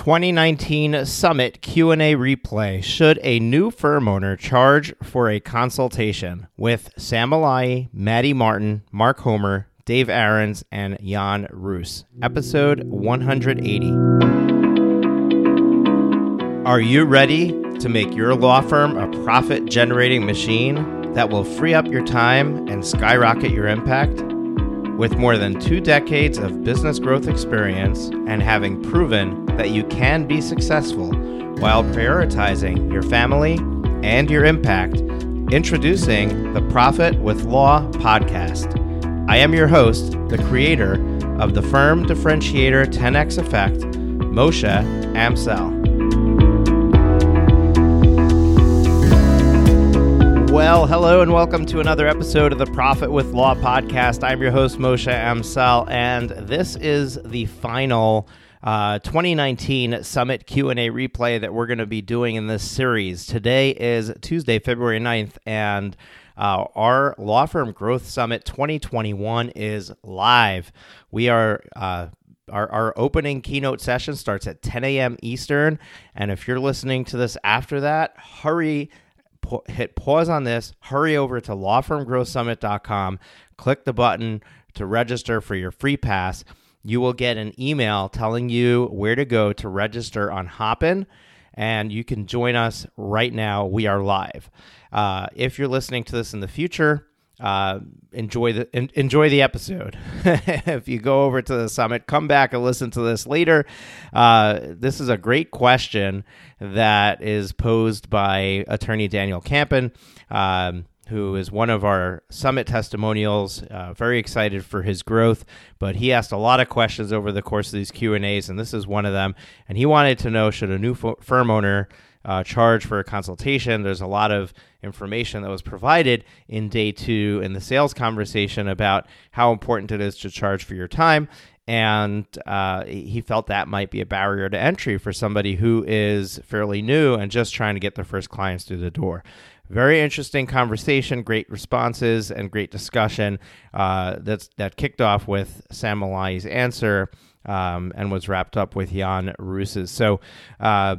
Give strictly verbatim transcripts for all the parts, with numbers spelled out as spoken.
twenty nineteen Summit Q and A replay. Should a new firm owner charge for a consultation? With Sam Malai, Maddie Martin, Mark Homer, Dave Aarons, and Jan Roos. Episode one hundred eighty. Are you ready to make your law firm a profit-generating machine that will free up your time and skyrocket your impact? With more than two decades of business growth experience and having proven that you can be successful while prioritizing your family and your impact, introducing the Profit with Law podcast. I am your host, the creator of the Firm Differentiator ten X Effect, Moshe Amsel. Well, hello and welcome to another episode of the Profit with Law podcast. I'm your host, Moshe Amsel, and this is the final uh, twenty nineteen Summit Q and A replay that we're going to be doing in this series. Today is Tuesday, February ninth, and uh, our Law Firm Growth Summit twenty twenty-one is live. We are... Uh, Our, our opening keynote session starts at ten a.m. Eastern, and if you're listening to this after that, hurry hit pause on this, hurry over to law firm growth summit dot com, click the button to register for your free pass. You will get an email telling you where to go to register on Hopin, and you can join us right now. We are live. Uh, if you're listening to this in the future, uh, enjoy the en- enjoy the episode. If you go over to the summit, come back and listen to this later. Uh, this is a great question that is posed by attorney Daniel Campen, um, who is one of our summit testimonials. Uh, very excited for his growth, but he asked a lot of questions over the course of these Q and A's, and this is one of them. And he wanted to know, should a new f- firm owner Uh, charge for a consultation? There's a lot of information that was provided in day two in the sales conversation about how important it is to charge for your time, and uh, he felt that might be a barrier to entry for somebody who is fairly new and just trying to get their first clients through the door. Very interesting conversation, great responses, and great discussion uh, that's, that kicked off with Sam Malai's answer um, and was wrapped up with Jan Roos's. So, uh,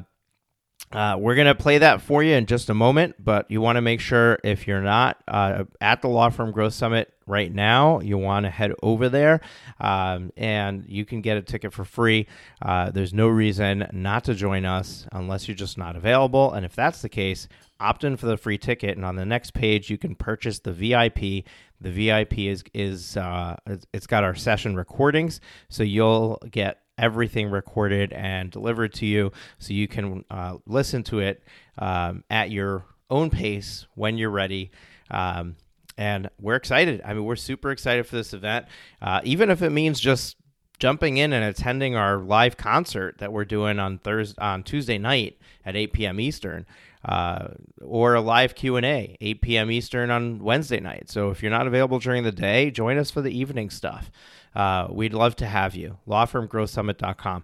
Uh, we're going to play that for you in just a moment, but you want to make sure if you're not uh, at the Law Firm Growth Summit right now, you want to head over there, um, and you can get a ticket for free. Uh, there's no reason not to join us unless you're just not available, and if that's the case, opt in for the free ticket, and on the next page, you can purchase the V I P. The V I P is, is uh, it's got our session recordings, so you'll get everything recorded and delivered to you, so you can uh, listen to it um, at your own pace when you're ready. Um, and we're excited. I mean, we're super excited for this event, uh, even if it means just jumping in and attending our live concert that we're doing on Thursday, on Tuesday night at eight p.m. Eastern, uh, or a live Q and A, eight p.m. Eastern on Wednesday night. So if you're not available during the day, join us for the evening stuff. Uh, we'd love to have you. law firm growth summit dot com.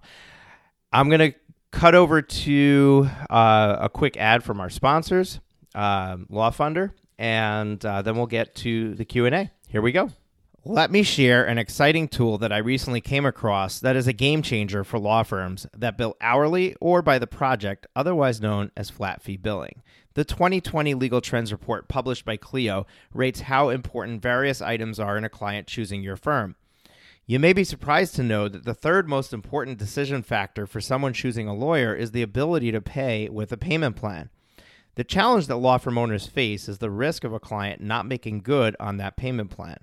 I'm going to cut over to uh, a quick ad from our sponsors, uh, LawFunder, and uh, then we'll get to the Q and A. Here we go. Let me share an exciting tool that I recently came across that is a game changer for law firms that bill hourly or by the project, otherwise known as flat fee billing. The twenty twenty Legal Trends Report published by Clio rates how important various items are in a client choosing your firm. You may be surprised to know that the third most important decision factor for someone choosing a lawyer is the ability to pay with a payment plan. The challenge that law firm owners face is the risk of a client not making good on that payment plan.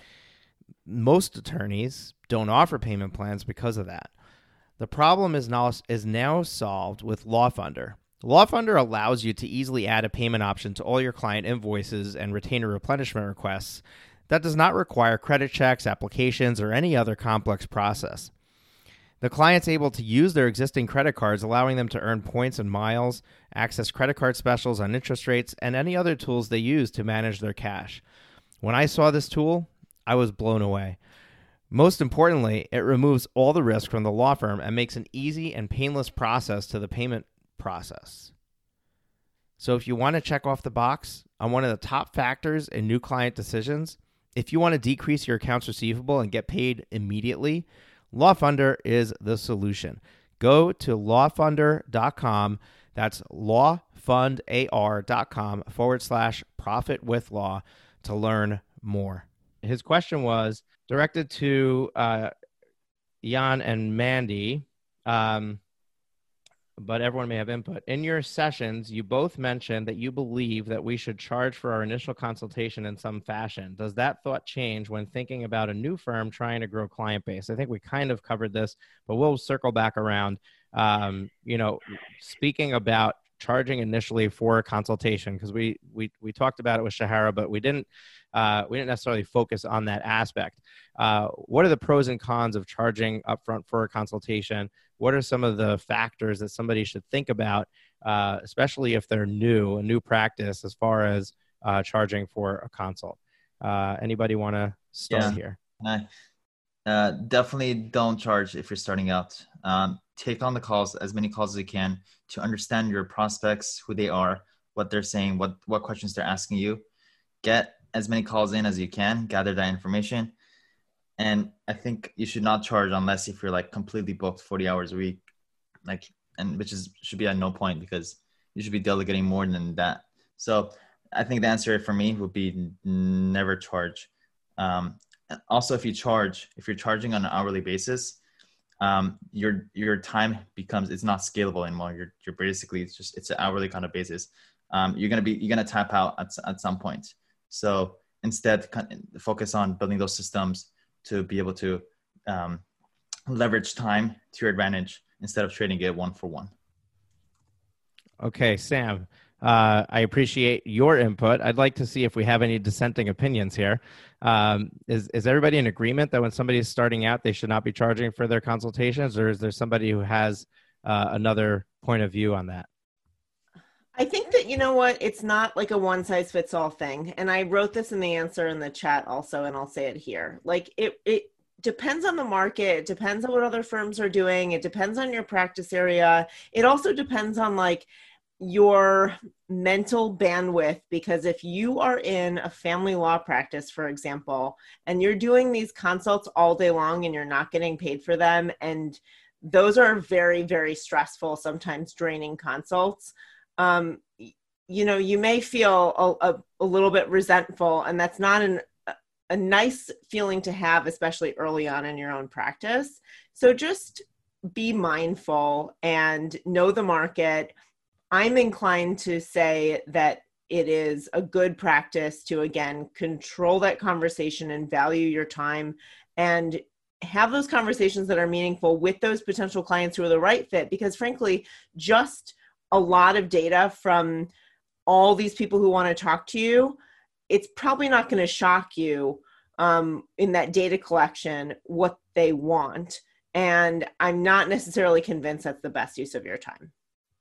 Most attorneys don't offer payment plans because of that. The problem is now, is now solved with LawFunder. LawFunder allows you to easily add a payment option to all your client invoices and retainer replenishment requests that does not require credit checks, applications, or any other complex process. The client's able to use their existing credit cards, allowing them to earn points and miles, access credit card specials on interest rates, and any other tools they use to manage their cash. When I saw this tool, I was blown away. Most importantly, it removes all the risk from the law firm and makes an easy and painless process to the payment process. So if you want to check off the box on one of the top factors in new client decisions, if you want to decrease your accounts receivable and get paid immediately, LawFunder is the solution. Go to lawfunder dot com. That's lawfundar.com forward slash profit with law to learn more. His question was directed to uh, Jan and Mandy, um, but everyone may have input. In your sessions, you both mentioned that you believe that we should charge for our initial consultation in some fashion. Does that thought change when thinking about a new firm trying to grow client base? I think we kind of covered this, but we'll circle back around. Um, you know, speaking about charging initially for a consultation, because we we we talked about it with Shahara, but we didn't uh, we didn't necessarily focus on that aspect. Uh, what are the pros and cons of charging upfront for a consultation? What are some of the factors that somebody should think about, uh, especially if they're new, a new practice, as far as uh, charging for a consult? Uh, anybody want to start yeah. here? I, uh, definitely don't charge if you're starting out. Um, take on the calls, as many calls as you can, to understand your prospects, who they are, what they're saying, what, what questions they're asking you. Get as many calls in as you can, gather that information. And I think you should not charge unless if you're like completely booked forty hours a week, like, and which is should be at no point, because you should be delegating more than that. So I think the answer for me would be never charge. Um, also, if you charge, if you're charging on an hourly basis, um, your your time becomes, it's not scalable anymore. You're you're basically, it's just, it's an hourly kind of basis. Um, you're gonna be you're gonna tap out at at some point. So instead, focus on building those systems to be able to um, leverage time to your advantage instead of trading it one for one. Okay, Sam, uh, I appreciate your input. I'd like to see if we have any dissenting opinions here. Um, is, is everybody in agreement that when somebody is starting out, they should not be charging for their consultations, or is there somebody who has uh, another point of view on that? I think that, you know what, it's not like a one size fits all thing. And I wrote this in the answer in the chat also, and I'll say it here. Like it, it depends on the market. It depends on what other firms are doing. It depends on your practice area. It also depends on like your mental bandwidth, because if you are in a family law practice, for example, and you're doing these consults all day long and you're not getting paid for them, and those are very, very stressful, sometimes draining consults. Um, you know, you may feel a, a, a little bit resentful, and that's not an, a nice feeling to have, especially early on in your own practice. So just be mindful and know the market. I'm inclined to say that it is a good practice to, again, control that conversation and value your time and have those conversations that are meaningful with those potential clients who are the right fit, because frankly, just a lot of data from all these people who want to talk to you, it's probably not going to shock you um, in that data collection what they want. And I'm not necessarily convinced that's the best use of your time.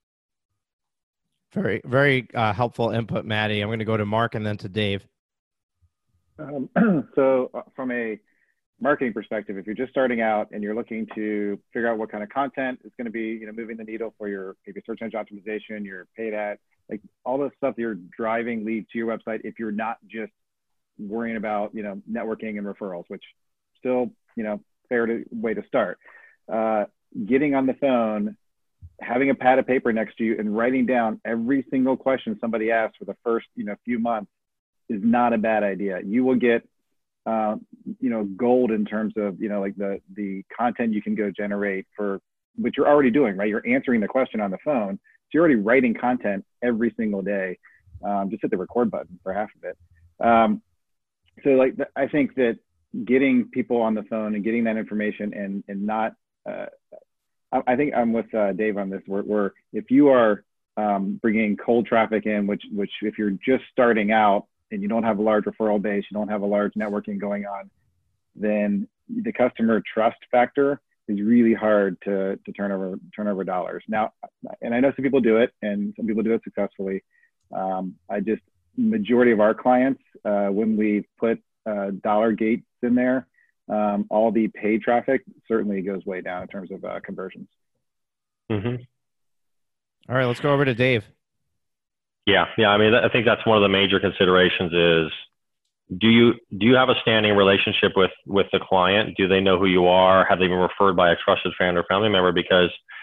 Very, very uh, helpful input, Maddie. I'm going to go to Mark and then to Dave. Um, so uh, from a marketing perspective, if you're just starting out and you're looking to figure out what kind of content is going to be, you know, moving the needle for your maybe search engine optimization, your paid ad, like all the stuff that you're driving leads to your website, if you're not just worrying about, you know, networking and referrals, which still, you know, fair to, way to start. Uh, getting on the phone, having a pad of paper next to you and writing down every single question somebody asks for the first, you know, few months is not a bad idea. You will get Uh, you know, gold in terms of, you know, like the, the content you can go generate for, which you're already doing, right? You're answering the question on the phone. So you're already writing content every single day. Um, just hit the record button for half of it. Um, so like, th- I think that getting people on the phone and getting that information and, and not, uh, I, I think I'm with uh, Dave on this, where, where if you are um, bringing cold traffic in, which, which if you're just starting out, and you don't have a large referral base, you don't have a large networking going on, then the customer trust factor is really hard to, to turn over, turn over dollars. Now, and I know some people do it and some people do it successfully. Um, I just, majority of our clients, uh, when we put uh, dollar gates in there, um, all the paid traffic certainly goes way down in terms of uh, conversions. Mm-hmm. All right, let's go over to Dave. Yeah, yeah. I mean, I think that's one of the major considerations is, do you do you have a standing relationship with with the client? Do they know who you are? Have they been referred by a trusted friend or family member? Because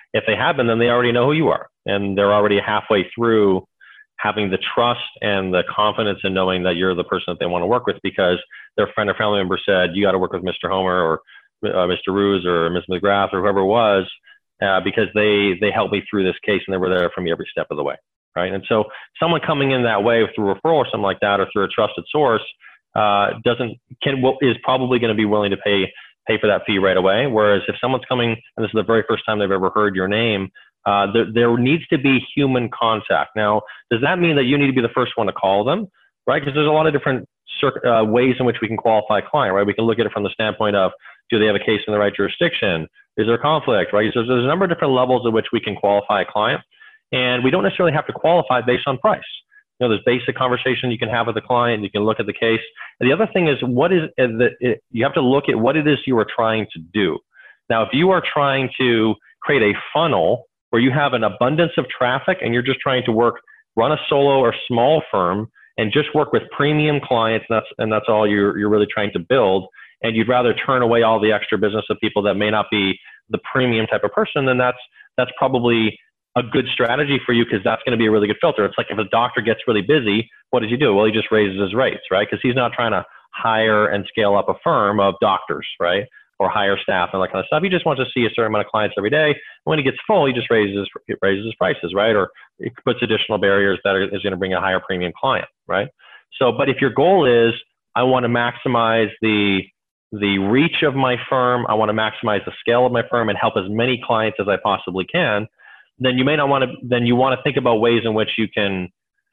If they have been, then they already know who you are, and they're already halfway through having the trust and the confidence in knowing that you're the person that they want to work with because their friend or family member said, you got to work with Mister Homer or uh, Mister Ruse or Miz McGrath or whoever it was, uh, because they, they helped me through this case and they were there for me every step of the way, right? And so someone coming in that way through referral or something like that, or through a trusted source, uh, doesn't, can, is probably going to be willing to pay, pay for that fee right away. Whereas if someone's coming, and this is the very first time they've ever heard your name, Uh, there, there needs to be human contact. Now, does that mean that you need to be the first one to call them, right? Because there's a lot of different uh, ways in which we can qualify a client, right? We can look at it from the standpoint of, do they have a case in the right jurisdiction? Is there a conflict, right? So there's a number of different levels at which we can qualify a client, and we don't necessarily have to qualify based on price. You know, there's basic conversation you can have with the client. You can look at the case. And the other thing is, what is the, it, you have to look at what it is you are trying to do. Now, if you are trying to create a funnel where you have an abundance of traffic and you're just trying to work, run a solo or small firm and just work with premium clients, and that's, and that's all you're, you're really trying to build, and you'd rather turn away all the extra business of people that may not be the premium type of person, then that's, that's probably a good strategy for you, because that's going to be a really good filter. It's like if a doctor gets really busy, what does he do? Well, he just raises his rates, right? Because he's not trying to hire and scale up a firm of doctors, right? Or hire staff and that kind of stuff. He just wants to see a certain amount of clients every day. When he gets full, he just raises raises his prices, right? Or it puts additional barriers that are, is going to bring a higher premium client, right? So, but if your goal is, I want to maximize the the reach of my firm, I want to maximize the scale of my firm and help as many clients as I possibly can, then you may not want to. Then you want to think about ways in which you can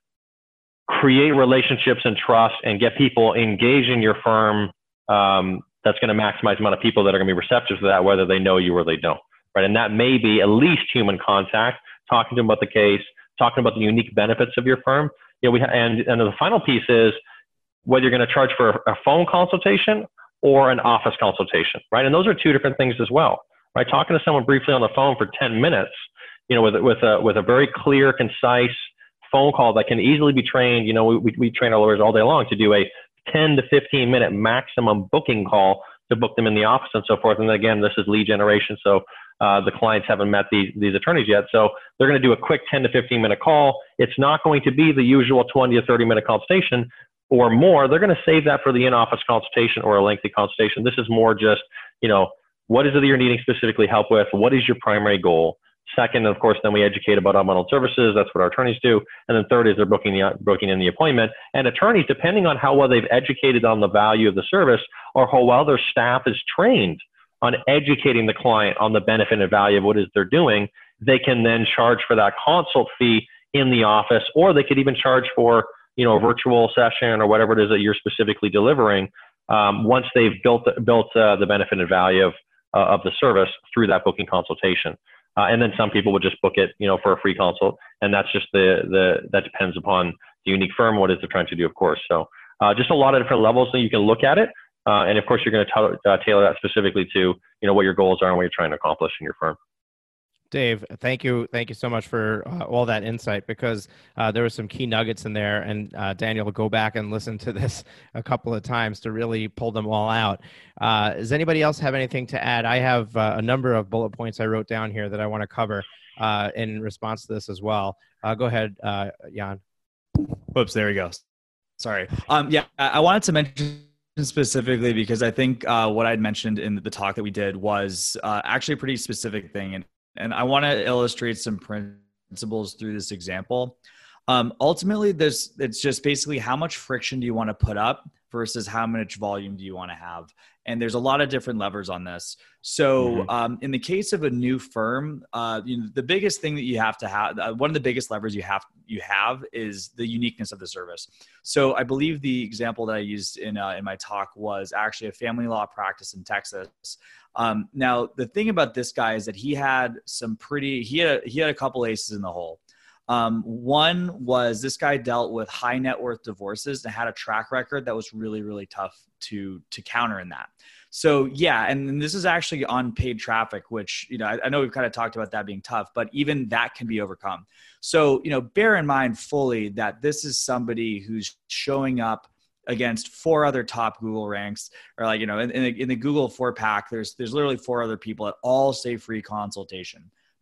create relationships and trust and get people engaged in your firm. Um, that's going to maximize the amount of people that are going to be receptive to that, whether they know you or they don't, right? And that may be at least human contact, talking to them about the case, talking about the unique benefits of your firm. You know, we ha- and, and the final piece is whether you're going to charge for a phone consultation or an office consultation, right? And those are two different things as well, right? Talking to someone briefly on the phone for ten minutes, you know, with, with a, with a very clear, concise phone call that can easily be trained. You know, we, we train our lawyers all day long to do a ten to fifteen minute maximum booking call to book them in the office and so forth. And again, this is lead generation. So uh, the clients haven't met these, these attorneys yet. So they're going to do a quick ten to fifteen minute call. It's not going to be the usual twenty to thirty minute consultation or more. They're going to save that for the in-office consultation or a lengthy consultation. This is more just, you know, what is it that you're needing specifically help with? What is your primary goal? Second, of course, then we educate about unbundled services. That's what our attorneys do. And then third is they're booking the, booking in the appointment. And attorneys, depending on how well they've educated on the value of the service or how well their staff is trained on educating the client on the benefit and value of what it is they're doing, they can then charge for that consult fee in the office, or they could even charge for, you know, a virtual session or whatever it is that you're specifically delivering um, once they've built, built uh, the benefit and value of, uh, of the service through that booking consultation. Uh, and then some people would just book it, you know, for a free consult, and that's just the the that depends upon the unique firm, what it is they're trying to do, of course. So uh, just a lot of different levels that you can look at it, uh, and of course you're going to uh, tailor that specifically to, you know, what your goals are and what you're trying to accomplish in your firm. Dave, thank you. Thank you so much for uh, all that insight, because uh, there were some key nuggets in there, and uh, Daniel will go back and listen to this a couple of times to really pull them all out. Uh, does anybody else have anything to add? I have uh, a number of bullet points I wrote down here that I want to cover uh, in response to this as well. Uh, go ahead, uh, Jan. Whoops, there we go. Sorry. Um, yeah, I wanted to mention specifically because I think uh, what I'd mentioned in the talk that we did was uh, actually a pretty specific thing. And And I want to illustrate some principles through this example. Um, ultimately, this it's just basically how much friction do you want to put up versus how much volume do you want to have. And there's a lot of different levers on this. So mm-hmm. um, in the case of a new firm, uh, you know, the biggest thing that you have to have, uh, one of the biggest levers you have you have is the uniqueness of the service. So I believe the example that I used in uh, in my talk was actually a family law practice in Texas. Um, now, the thing about this guy is that he had some pretty, he had, he had a couple aces in the hole. Um, one was this guy dealt with high net worth divorces and had a track record that was really, really tough to, to counter in that. So yeah, and this is actually on paid traffic, which, you know, I, I know we've kind of talked about that being tough, but even that can be overcome. So, you know, bear in mind fully that this is somebody who's showing up against four other top Google ranks, or like, you know, in, in, the, in the Google four pack, there's, there's literally four other people that all say free consultation.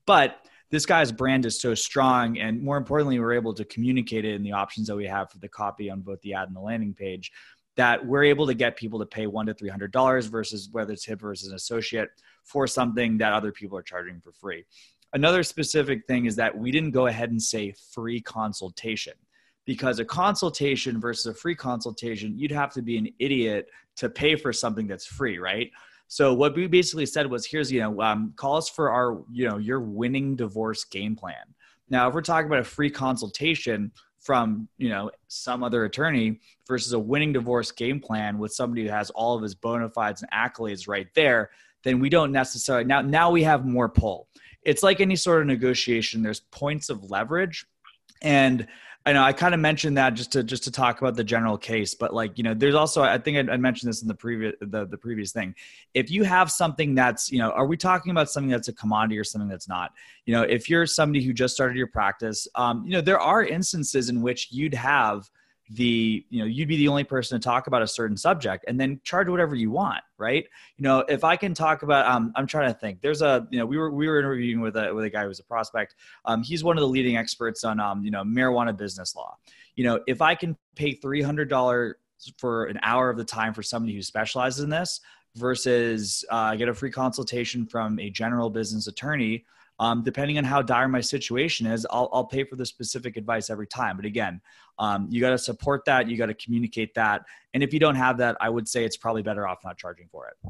But this guy's brand is so strong, and more importantly, we're able to communicate it in the options that we have for the copy on both the ad and the landing page, that we're able to get people to pay one to three hundred dollars versus whether it's him versus an associate for something that other people are charging for free. Another specific thing is that we didn't go ahead and say free consultation, because a consultation versus a free consultation, you'd have to be an idiot to pay for something that's free, right? So what we basically said was, here's, you know, um, call us for our, you know, your winning divorce game plan. Now, if we're talking about a free consultation from, you know, some other attorney versus a winning divorce game plan with somebody who has all of his bona fides and accolades right there, then we don't necessarily, now, now we have more pull. It's like any sort of negotiation. There's points of leverage. And I know I kind of mentioned that just to just to talk about the general case, but like, you know, there's also, I think I, I mentioned this in the previous the, the previous thing. If you have something that's, you know, are we talking about something that's a commodity or something that's not? You know, if you're somebody who just started your practice, um, you know, there are instances in which you'd have the, you know, you'd be the only person to talk about a certain subject and then charge whatever you want, right? You know, if I can talk about, um, I'm trying to think, there's a, you know, we were, we were interviewing with a, with a guy who's a prospect. Um, he's one of the leading experts on, um, you know, marijuana business law. You know, if I can pay three hundred dollars for an hour of the time for somebody who specializes in this versus uh, get a free consultation from a general business attorney, Um, depending on how dire my situation is, I'll, I'll pay for the specific advice every time. But again, um, you got to support that. You got to communicate that. And if you don't have that, I would say it's probably better off not charging for it.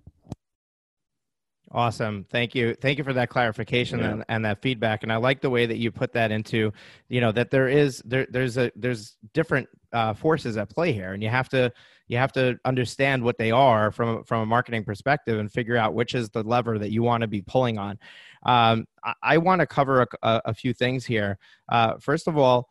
Awesome. Thank you. Thank you for that clarification yeah. and, and that feedback. And I like the way that you put that into, you know, that there is, there, there's a, there's different uh, forces at play here, and you have to, you have to understand what they are from, from a marketing perspective and figure out which is the lever that you want to be pulling on. Um, I, I want to cover a, a, a few things here. Uh, first of all,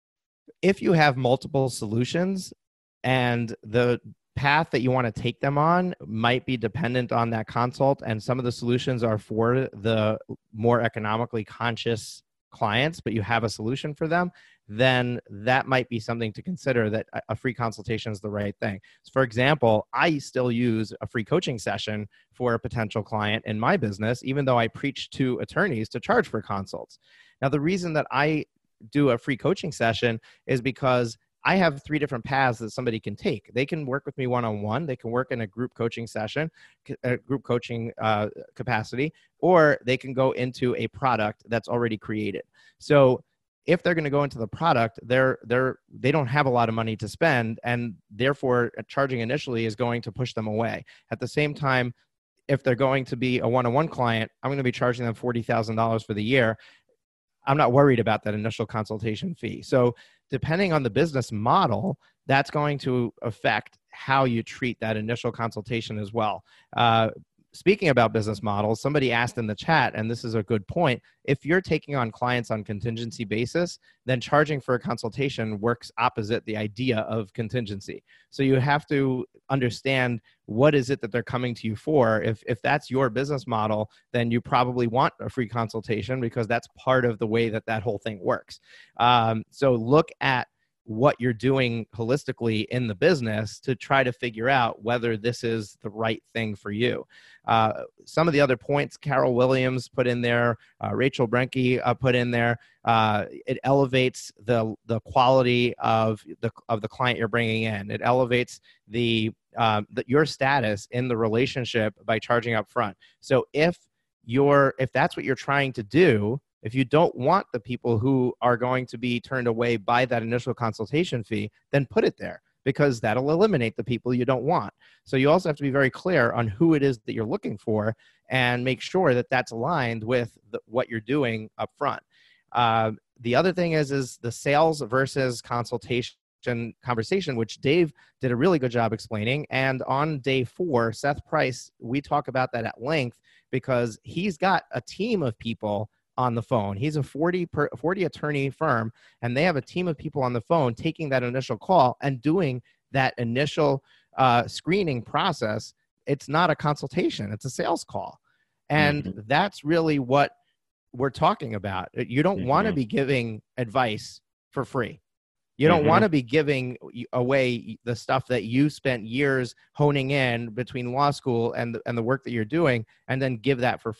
if you have multiple solutions and the path that you want to take them on might be dependent on that consult, and some of the solutions are for the more economically conscious clients, but you have a solution for them, then that might be something to consider, that a free consultation is the right thing. So for example, I still use a free coaching session for a potential client in my business, even though I preach to attorneys to charge for consults. Now, the reason that I do a free coaching session is because I have three different paths that somebody can take. They can work with me one-on-one. They can work in a group coaching session, a group coaching uh, capacity, or they can go into a product that's already created. So if they're going to go into the product, they're, they're, they don't have a lot of money to spend, and therefore charging initially is going to push them away. At the same time, if they're going to be a one-on-one client, I'm going to be charging them forty thousand dollars for the year. I'm not worried about that initial consultation fee. So depending on the business model, that's going to affect how you treat that initial consultation as well. Uh, speaking about business models, somebody asked in the chat, and this is a good point, if you're taking on clients on contingency basis, then charging for a consultation works opposite the idea of contingency. So you have to understand what is it that they're coming to you for. If, if that's your business model, then you probably want a free consultation because that's part of the way that that whole thing works. Um, so look at what you're doing holistically in the business to try to figure out whether this is the right thing for you. Uh, some of the other points Carol Williams put in there, uh, Rachel Brenke uh, put in there, uh, it elevates the the quality of the of the client you're bringing in. It elevates the, uh, the your status in the relationship by charging up front. So if you're if that's what you're trying to do, if you don't want the people who are going to be turned away by that initial consultation fee, then put it there, because that'll eliminate the people you don't want. So you also have to be very clear on who it is that you're looking for and make sure that that's aligned with the, what you're doing up front. Uh, the other thing is, is the sales versus consultation conversation, which Dave did a really good job explaining. And on day four, Seth Price, we talk about that at length because he's got a team of people on the phone. He's a forty, per, forty attorney firm, and they have a team of people on the phone taking that initial call and doing that initial uh, screening process. It's not a consultation, it's a sales call. And mm-hmm. that's really what we're talking about. You don't mm-hmm. want to be giving advice for free. You don't mm-hmm. want to be giving away the stuff that you spent years honing in between law school and the, and the work that you're doing, and then give that for free.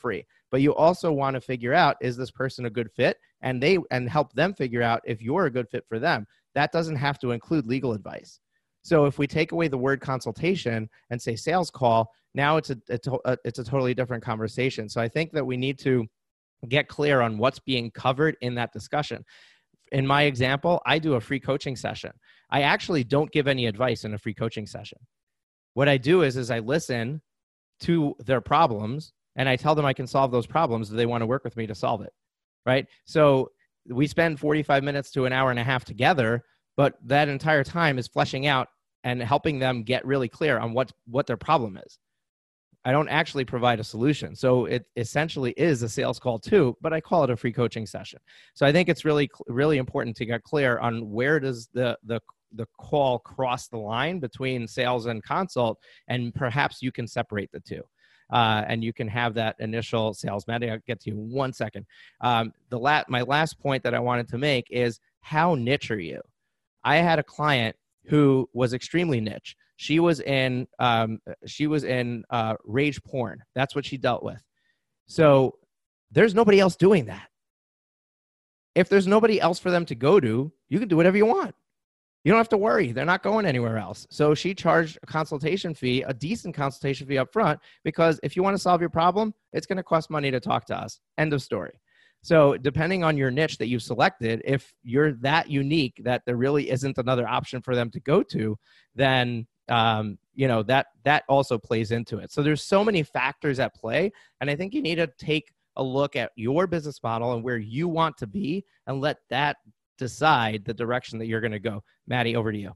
but you also want to figure out, is this person a good fit? And they and help them figure out if you're a good fit for them. That doesn't have to include legal advice. So if we take away the word consultation and say sales call, now it's a, it's a, it's a totally different conversation. So I think that we need to get clear on what's being covered in that discussion. In my example, I do a free coaching session. I actually don't give any advice in a free coaching session. What I do is, is I listen to their problems and I tell them I can solve those problems. Do they want to work with me to solve it? Right? So we spend forty-five minutes to an hour and a half together, but that entire time is fleshing out and helping them get really clear on what, what their problem is. I don't actually provide a solution. So it essentially is a sales call too, but I call it a free coaching session. So I think it's really, really important to get clear on where does the, the, the call cross the line between sales and consult, and perhaps you can separate the two. Uh, and you can have that initial sales. Maddie, I'll get to you in one second. Um, the la- my last point that I wanted to make is, how niche are you? I had a client who was extremely niche. She was in um, she was in uh, rage porn. That's what she dealt with. So there's nobody else doing that. If there's nobody else for them to go to, you can do whatever you want. You don't have to worry. They're not going anywhere else. So she charged a consultation fee, a decent consultation fee up front, because if you want to solve your problem, it's going to cost money to talk to us. End of story. So depending on your niche that you've selected, if you're that unique that there really isn't another option for them to go to, then um, you know, that that also plays into it. So there's so many factors at play. And I think you need to take a look at your business model and where you want to be and let that decide the direction that you're going to go. Maddie, over to you.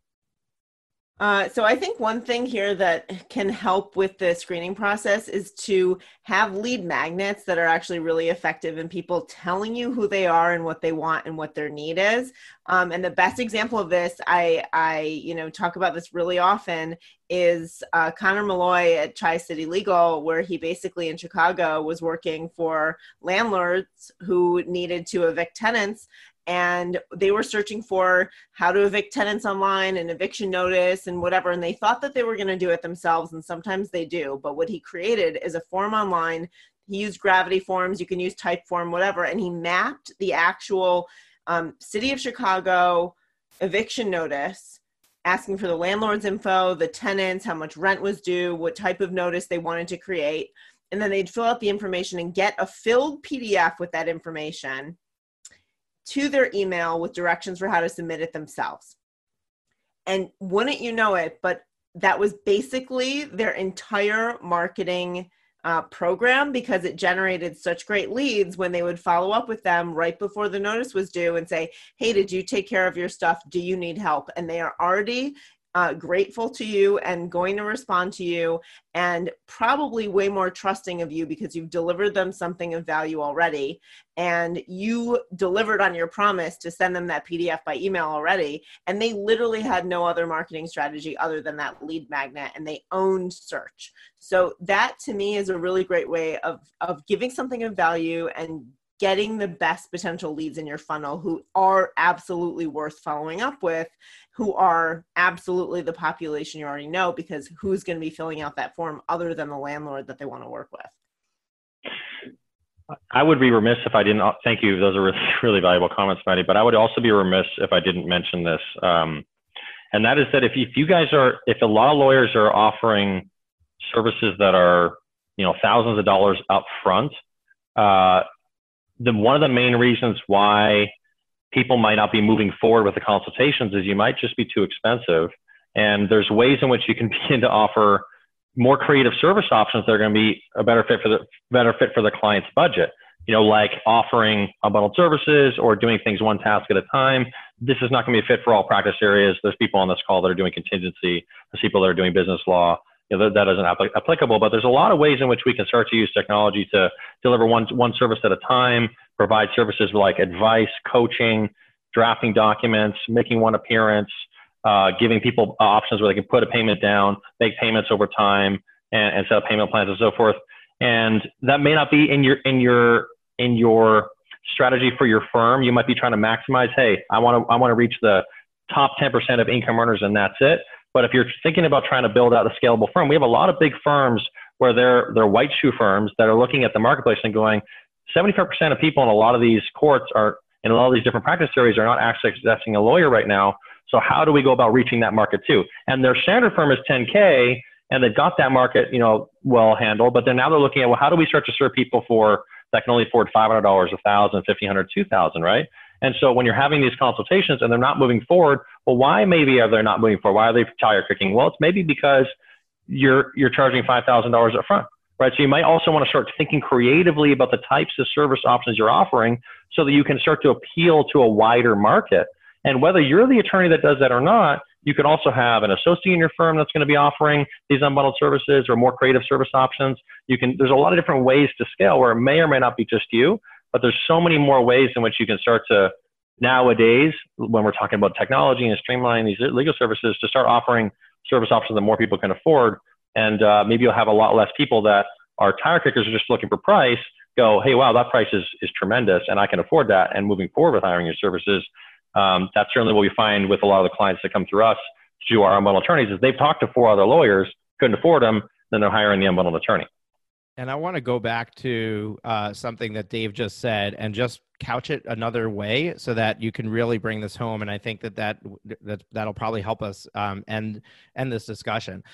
Uh, so I think one thing here that can help with the screening process is to have lead magnets that are actually really effective in people telling you who they are and what they want and what their need is. Um, and the best example of this, I, I, you know, talk about this really often, is uh, Connor Malloy at Tri-City Legal, where he basically in Chicago was working for landlords who needed to evict tenants. And they were searching for how to evict tenants online and eviction notice and whatever. And they thought that they were going to do it themselves. And sometimes they do. But what he created is a form online. He used Gravity Forms. You can use Typeform, whatever. And he mapped the actual um, city of Chicago eviction notice, asking for the landlord's info, the tenants, how much rent was due, what type of notice they wanted to create. And then they'd fill out the information and get a filled P D F with that information to their email with directions for how to submit it themselves. And wouldn't you know it, but that was basically their entire marketing uh, program, because it generated such great leads when they would follow up with them right before the notice was due and say, hey, did you take care of your stuff? Do you need help? And they are already Uh, grateful to you and going to respond to you, and probably way more trusting of you because you've delivered them something of value already, and you delivered on your promise to send them that P D F by email already, and they literally had no other marketing strategy other than that lead magnet, and they owned search. So that to me is a really great way of of giving something of value and getting the best potential leads in your funnel who are absolutely worth following up with, who are absolutely the population you already know, because who's going to be filling out that form other than the landlord that they want to work with? I would be remiss if I didn't, thank you, those are really, really valuable comments, Maddie, but I would also be remiss if I didn't mention this. Um, and that is that if you, if you guys are, if a lot of lawyers are offering services that are, you know, thousands of dollars up front, uh, the one of the main reasons why people might not be moving forward with the consultations is you might just be too expensive. And there's ways in which you can begin to offer more creative service options that are going to be a better fit for the better fit for the client's budget. You know, like offering unbundled services or doing things one task at a time. This is not going to be a fit for all practice areas. There's people on this call that are doing contingency. There's people that are doing business law. You know, that, that isn't applic- applicable, but there's a lot of ways in which we can start to use technology to deliver one, one service at a time, provide services like advice, coaching, drafting documents, making one appearance, uh, giving people options where they can put a payment down, make payments over time, and, and set up payment plans and so forth. And that may not be in your, in your, in your strategy for your firm. You might be trying to maximize, hey, I want to, I want to reach the top ten percent of income earners and that's it. But if you're thinking about trying to build out a scalable firm, we have a lot of big firms where they're, they're white shoe firms that are looking at the marketplace and going, seventy-five percent of people in a lot of these courts are, in a lot of these different practice areas are not actually accessing a lawyer right now. So how do we go about reaching that market too? And their standard firm is ten K, and they've got that market, you know, well handled, but then now they're looking at, well, how do we start to serve people for that can only afford five hundred dollars, one thousand dollars, fifteen hundred dollars, two thousand dollars, right? And so when you're having these consultations and they're not moving forward, well, why maybe are they not moving forward? Why are they tire kicking? Well, it's maybe because you're you're charging five thousand dollars up front, right? So you might also want to start thinking creatively about the types of service options you're offering so that you can start to appeal to a wider market. And whether you're the attorney that does that or not, you can also have an associate in your firm that's going to be offering these unbundled services or more creative service options. You can, there's a lot of different ways to scale where it may or may not be just you, but there's so many more ways in which you can start to, nowadays, when we're talking about technology and streamlining these legal services, to start offering service options that more people can afford. And uh, maybe you'll have a lot less people that are tire kickers are just looking for price, go, hey, wow, that price is, is tremendous and I can afford that. And moving forward with hiring your services, Um, that's certainly what we find with a lot of the clients that come through us to do our unbundled attorneys is they've talked to four other lawyers, couldn't afford them, then they're hiring the unbundled attorney. And I want to go back to uh, something that Dave just said and just couch it another way so that you can really bring this home. And I think that, that, that that'll probably help us um, end, end this discussion.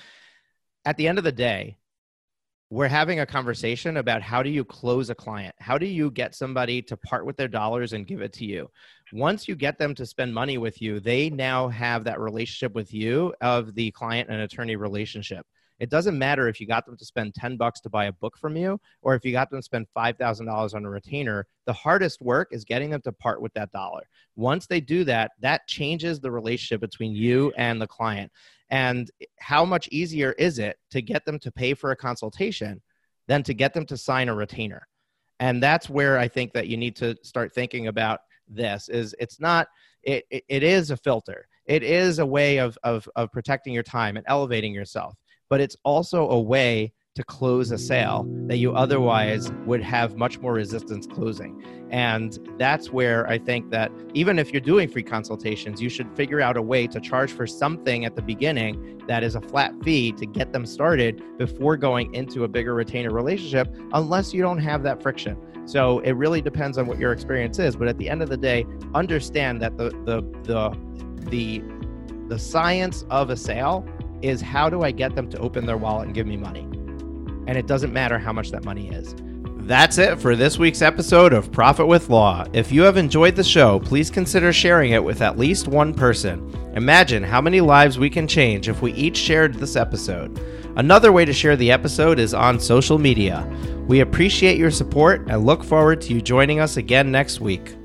At the end of the day, we're having a conversation about how do you close a client? How do you get somebody to part with their dollars and give it to you? Once you get them to spend money with you, they now have that relationship with you of the client and attorney relationship. It doesn't matter if you got them to spend ten bucks to buy a book from you, or if you got them to spend five thousand dollars on a retainer. The hardest work is getting them to part with that dollar. Once they do that, that changes the relationship between you and the client. And how much easier is it to get them to pay for a consultation than to get them to sign a retainer? And that's where I think that you need to start thinking about this is it's not, it, it, it is a filter. It is a way of, of, of protecting your time and elevating yourself, but it's also a way to close a sale that you otherwise would have much more resistance closing. And that's where I think that even if you're doing free consultations, you should figure out a way to charge for something at the beginning that is a flat fee to get them started before going into a bigger retainer relationship, unless you don't have that friction. So it really depends on what your experience is. But at the end of the day, understand that the the the the, the science of a sale is how do I get them to open their wallet and give me money? And it doesn't matter how much that money is. That's it for this week's episode of Profit with Law. If you have enjoyed the show, please consider sharing it with at least one person. Imagine how many lives we can change if we each shared this episode. Another way to share the episode is on social media. We appreciate your support and look forward to you joining us again next week.